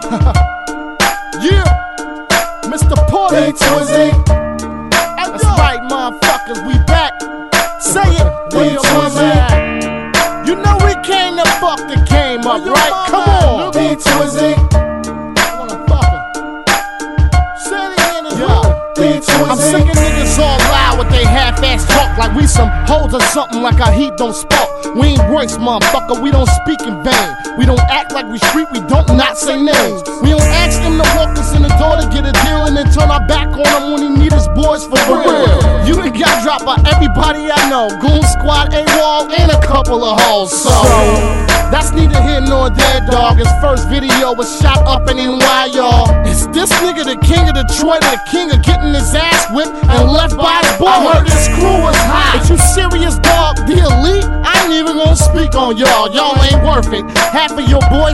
Yeah, Mr. Porter. Big Twizzy. That's right, motherfuckers, we back. Say it, Big Twizzy. You know we came to fuck the game up, right? Come on. Big Twizzy. Big Twizzy. I'm sick of niggas all loud with they half-ass talk like we some hoes or something, like our heat don't spark. We ain't Royce, motherfucker, we don't speak in vain. We don't act like we street, we don't not say names. We don't ask them to walk us in the door to get a deal and then turn our back on him when he need his boys for real. You done got dropped by everybody I know. Goon Squad, AWOL, and a couple of hoes. So that's neither here nor there, dog. His first video was shot up in NY, y'all. Is this nigga the king of Detroit or the king of getting his ass whipped and left by his boy? I heard this crew was hot. But you serious, dog? The elite? I ain't even gonna speak on y'all. Y'all ain't worth it. Half of your boys